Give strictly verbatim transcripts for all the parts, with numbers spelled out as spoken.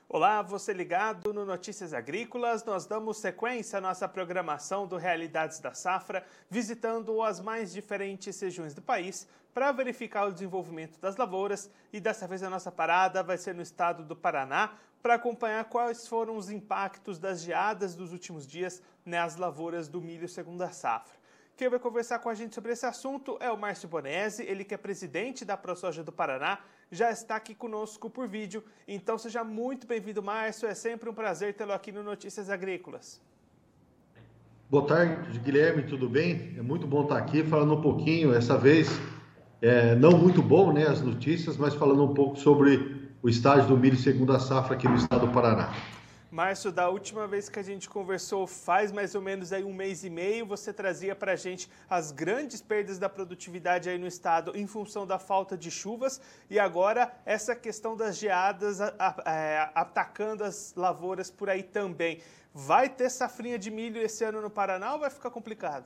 Olá, você ligado no Notícias Agrícolas. Nós damos sequência à nossa programação do Realidades da Safra, visitando as mais diferentes regiões do país para verificar o desenvolvimento das lavouras. E dessa vez a nossa parada vai ser no estado do Paraná para acompanhar quais foram os impactos das geadas dos últimos dias nas lavouras do milho segunda safra. Quem vai conversar com a gente sobre esse assunto é o Márcio Bonesi, ele que é presidente da ProSoja do Paraná, já está aqui conosco por vídeo. Então seja muito bem-vindo, Márcio, é sempre um prazer tê-lo aqui no Notícias Agrícolas. Boa tarde, Guilherme, tudo bem? É muito bom estar aqui falando um pouquinho, essa vez, é, não muito bom, né, as notícias, mas falando um pouco sobre o estágio do milho segunda safra aqui no estado do Paraná. Márcio, da última vez que a gente conversou, faz mais ou menos aí um mês e meio, você trazia para a gente as grandes perdas da produtividade aí no estado em função da falta de chuvas e agora essa questão das geadas a, a, a, atacando as lavouras por aí também. Vai ter safrinha de milho esse ano no Paraná ou vai ficar complicado?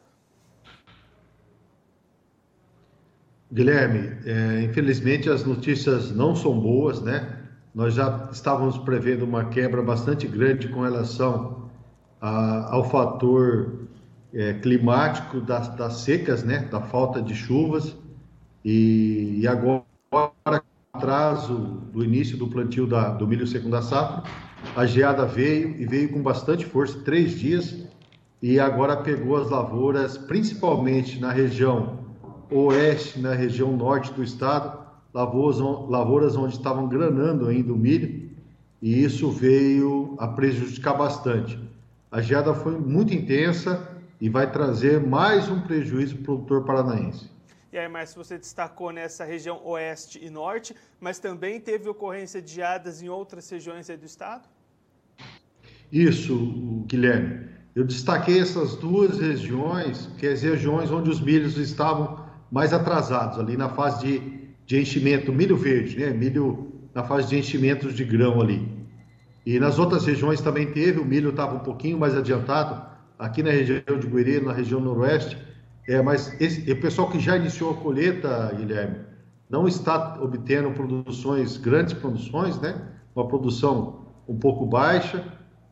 Guilherme, é, infelizmente as notícias não são boas, né? Nós já estávamos prevendo uma quebra bastante grande com relação a, ao fator é, climático das, das secas, né? Da falta de chuvas. E, e agora, atraso do início do plantio da, do milho segunda safra, a geada veio e veio com bastante força, três dias, e agora pegou as lavouras, principalmente na região oeste, na região norte do estado, Lavouras, lavouras onde estavam granando ainda o milho, e isso veio a prejudicar bastante. A geada foi muito intensa e vai trazer mais um prejuízo para o produtor paranaense. E aí, Márcio, você destacou nessa região oeste e norte, mas também teve ocorrência de geadas em outras regiões aí do estado? Isso, Guilherme. Eu destaquei essas duas regiões, que é as regiões onde os milhos estavam mais atrasados, ali na fase de de enchimento, milho verde, né? Milho na fase de enchimentos de grão ali. E nas outras regiões também teve, o milho estava um pouquinho mais adiantado, aqui na região de Guerê, na região noroeste, é, mas esse, o pessoal que já iniciou a colheita, Guilherme, não está obtendo produções, grandes produções, né? Uma produção um pouco baixa,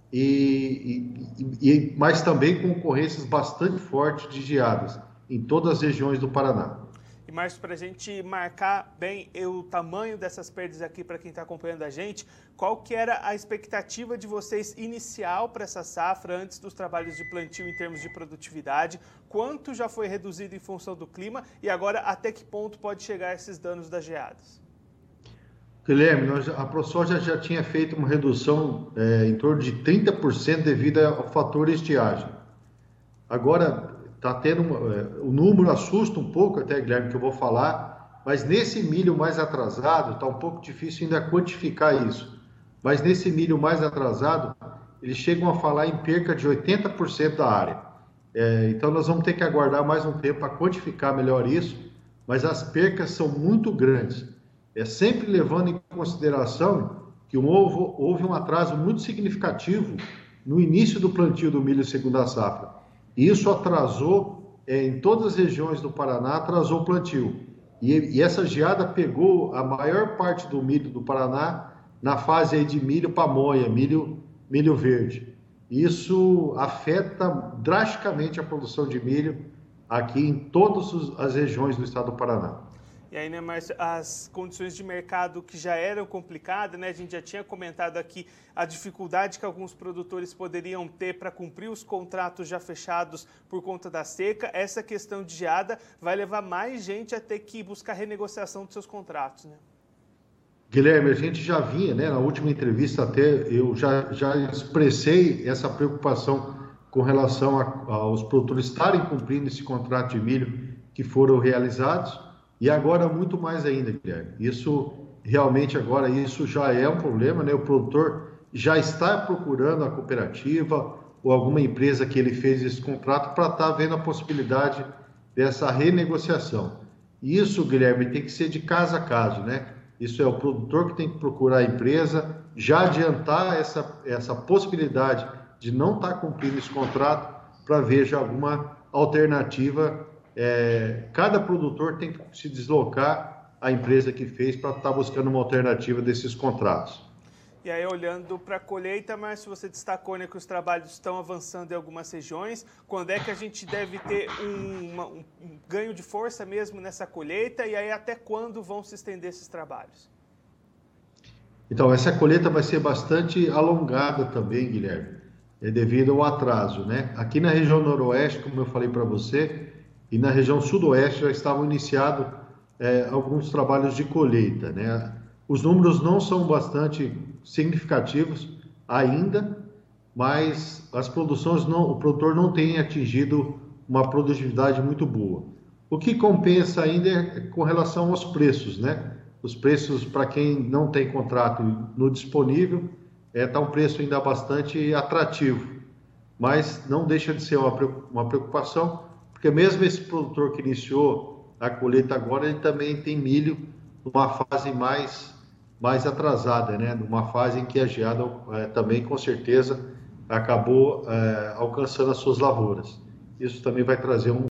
e, e, e, mas também com ocorrências bastante fortes de geadas em todas as regiões do Paraná. E, Márcio, para a gente marcar bem o tamanho dessas perdas aqui para quem está acompanhando a gente, qual que era a expectativa de vocês inicial para essa safra antes dos trabalhos de plantio em termos de produtividade? Quanto já foi reduzido em função do clima e agora até que ponto pode chegar esses danos das geadas? Guilherme, nós, a ProSoja já tinha feito uma redução é, em torno de trinta por cento devido ao fator estiagem. Agora, Tá tendo uma, o número assusta um pouco até, Guilherme, que eu vou falar, mas nesse milho mais atrasado, está um pouco difícil ainda quantificar isso, mas nesse milho mais atrasado, eles chegam a falar em perca de oitenta por cento da área. É, então nós vamos ter que aguardar mais um tempo para quantificar melhor isso, mas as percas são muito grandes. É sempre levando em consideração que houve, houve um atraso muito significativo no início do plantio do milho segunda safra. Isso atrasou, é, em todas as regiões do Paraná, atrasou o plantio. E, e essa geada pegou a maior parte do milho do Paraná na fase aí de milho pamonha, milho, milho verde. Isso afeta drasticamente a produção de milho aqui em todas as regiões do estado do Paraná. E aí, né, Márcio, as condições de mercado que já eram complicadas, né? A gente já tinha comentado aqui a dificuldade que alguns produtores poderiam ter para cumprir os contratos já fechados por conta da seca. Essa questão de geada vai levar mais gente a ter que buscar renegociação dos seus contratos, né? Guilherme, a gente já vinha, né? Na última entrevista até eu já, já expressei essa preocupação com relação a, aos produtores estarem cumprindo esse contrato de milho que foram realizados. E agora muito mais ainda, Guilherme. Isso realmente agora isso já é um problema, né? O produtor já está procurando a cooperativa ou alguma empresa que ele fez esse contrato para estar vendo a possibilidade dessa renegociação. Isso, Guilherme, tem que ser de caso a caso, né? Isso é o produtor que tem que procurar a empresa, já adiantar essa, essa possibilidade de não estar cumprindo esse contrato para ver já alguma alternativa. É, cada produtor tem que se deslocar à empresa que fez para estar buscando uma alternativa desses contratos. E aí, olhando para a colheita, Márcio, você destacou, né, que os trabalhos estão avançando em algumas regiões. Quando é que a gente deve ter um, uma, um, um ganho de força mesmo nessa colheita? E aí, até quando vão se estender esses trabalhos? Então, essa colheita vai ser bastante alongada também, Guilherme, é devido ao atraso, né? Aqui na região noroeste, como eu falei para você, e na região sudoeste já estavam iniciados é, alguns trabalhos de colheita, né? Os números não são bastante significativos ainda, mas as produções não, o produtor não tem atingido uma produtividade muito boa. O que compensa ainda é com relação aos preços, né? Os preços para quem não tem contrato no disponível está é, tá um preço ainda bastante atrativo, mas não deixa de ser uma preocupação, porque mesmo esse produtor que iniciou a colheita agora, ele também tem milho numa fase mais mais atrasada, né? Numa fase em que a geada é, também, com certeza, acabou é, alcançando as suas lavouras. Isso também vai trazer um...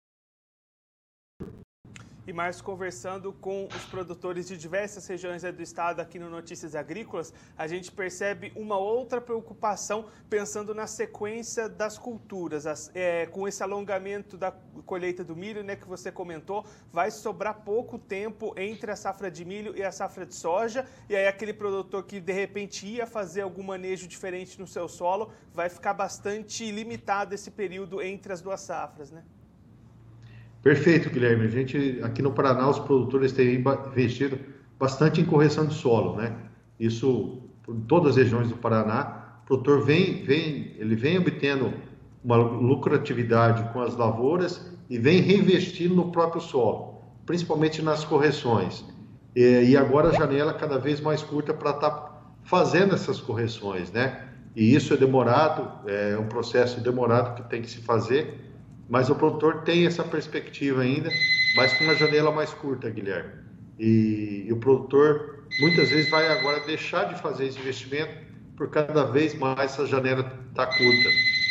E Márcio, conversando com os produtores de diversas regiões do estado aqui no Notícias Agrícolas, a gente percebe uma outra preocupação pensando na sequência das culturas. As, é, com esse alongamento da colheita do milho, né, que você comentou, vai sobrar pouco tempo entre a safra de milho e a safra de soja, e aí aquele produtor que de repente ia fazer algum manejo diferente no seu solo, vai ficar bastante limitado esse período entre as duas safras, né? Perfeito, Guilherme. A gente, aqui no Paraná, os produtores têm investido bastante em correção de solo, né? Isso, em todas as regiões do Paraná, o produtor vem, vem, ele vem obtendo uma lucratividade com as lavouras e vem reinvestindo no próprio solo, principalmente nas correções. E, e agora a janela cada vez mais curta para estar tá fazendo essas correções, né? E isso é demorado, é um processo demorado que tem que se fazer, mas o produtor tem essa perspectiva ainda, mas com uma janela mais curta, Guilherme. E, e o produtor muitas vezes vai agora deixar de fazer esse investimento por cada vez mais essa janela está curta.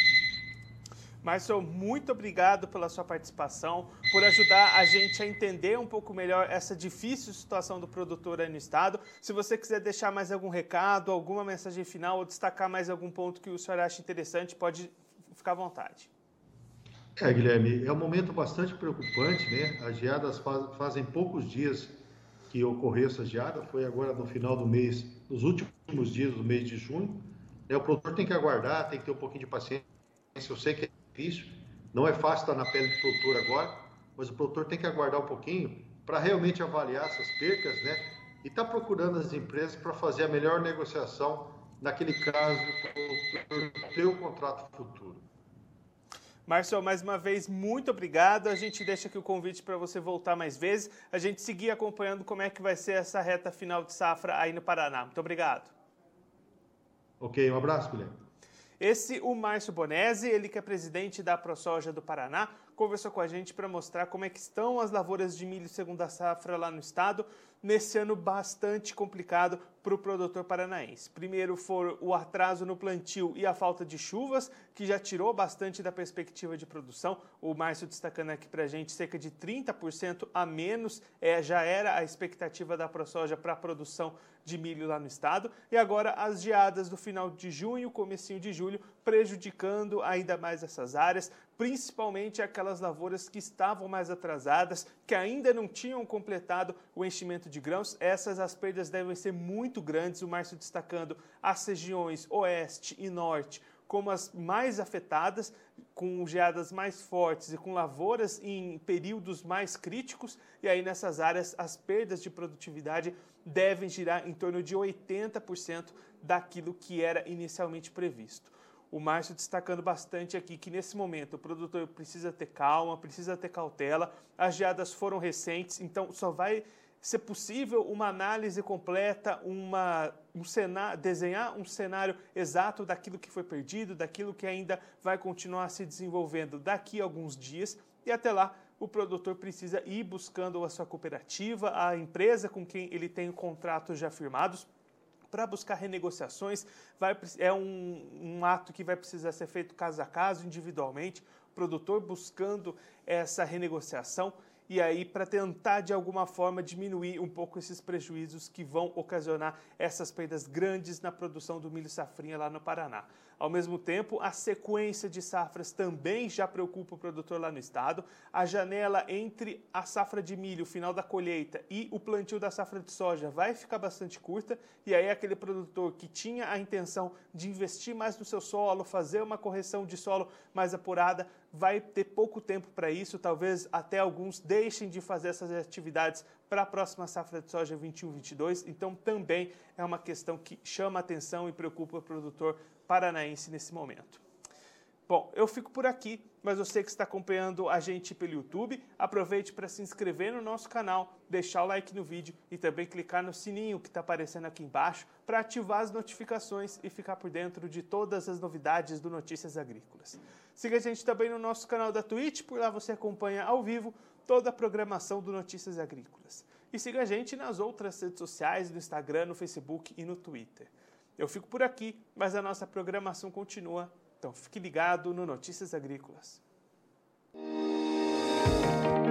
Márcio, muito obrigado pela sua participação, por ajudar a gente a entender um pouco melhor essa difícil situação do produtor aí no estado. Se você quiser deixar mais algum recado, alguma mensagem final ou destacar mais algum ponto que o senhor acha interessante, pode ficar à vontade. É, Guilherme, é um momento bastante preocupante, né? As geadas faz, fazem poucos dias que ocorreu essa geada, foi agora no final do mês, nos últimos dias do mês de junho. É, o produtor tem que aguardar, tem que ter um pouquinho de paciência. Eu sei que é difícil, não é fácil estar na pele do produtor agora, mas o produtor tem que aguardar um pouquinho para realmente avaliar essas percas, né? E está procurando as empresas para fazer a melhor negociação naquele caso, para ter o contrato futuro. Márcio, mais uma vez, muito obrigado. A gente deixa aqui o convite para você voltar mais vezes. A gente seguir acompanhando como é que vai ser essa reta final de safra aí no Paraná. Muito obrigado. Ok, um abraço, Guilherme. Esse, o Márcio Bonesi, ele que é presidente da ProSoja do Paraná, conversou com a gente para mostrar como é que estão as lavouras de milho segunda safra lá no estado, nesse ano bastante complicado para o produtor paranaense. Primeiro foi o atraso no plantio e a falta de chuvas, que já tirou bastante da perspectiva de produção. O Márcio destacando aqui para a gente, cerca de trinta por cento a menos é, já era a expectativa da ProSoja para a produção de milho lá no estado. E agora as geadas do final de junho, comecinho de julho, prejudicando ainda mais essas áreas, principalmente aquelas lavouras que estavam mais atrasadas, que ainda não tinham completado o enchimento de grãos. Essas as perdas devem ser muito grandes, o Márcio destacando as regiões oeste e norte como as mais afetadas, com geadas mais fortes e com lavouras em períodos mais críticos, e aí nessas áreas as perdas de produtividade devem girar em torno de oitenta por cento daquilo que era inicialmente previsto. O Márcio destacando bastante aqui que nesse momento o produtor precisa ter calma, precisa ter cautela, as geadas foram recentes, então só vai ser possível uma análise completa, uma, um cenário, desenhar um cenário exato daquilo que foi perdido, daquilo que ainda vai continuar se desenvolvendo daqui a alguns dias, e até lá o produtor precisa ir buscando a sua cooperativa, a empresa com quem ele tem contratos já firmados, para buscar renegociações. Vai, é um, um ato que vai precisar ser feito caso a caso, individualmente, o produtor buscando essa renegociação. e aí para tentar de alguma forma diminuir um pouco esses prejuízos que vão ocasionar essas perdas grandes na produção do milho safrinha lá no Paraná. Ao mesmo tempo, a sequência de safras também já preocupa o produtor lá no estado. A janela entre a safra de milho, o final da colheita, e o plantio da safra de soja vai ficar bastante curta, e aí aquele produtor que tinha a intenção de investir mais no seu solo, fazer uma correção de solo mais apurada, vai ter pouco tempo para isso, talvez até alguns deixem de fazer essas atividades para a próxima safra de soja vinte e um vinte e dois, então também é uma questão que chama atenção e preocupa o produtor paranaense nesse momento. Bom, eu fico por aqui, mas você que está acompanhando a gente pelo YouTube, aproveite para se inscrever no nosso canal, deixar o like no vídeo e também clicar no sininho que está aparecendo aqui embaixo para ativar as notificações e ficar por dentro de todas as novidades do Notícias Agrícolas. Siga a gente também no nosso canal da Twitch, por lá você acompanha ao vivo toda a programação do Notícias Agrícolas. E siga a gente nas outras redes sociais, no Instagram, no Facebook e no Twitter. Eu fico por aqui, mas a nossa programação continua. Então fique ligado no Notícias Agrícolas.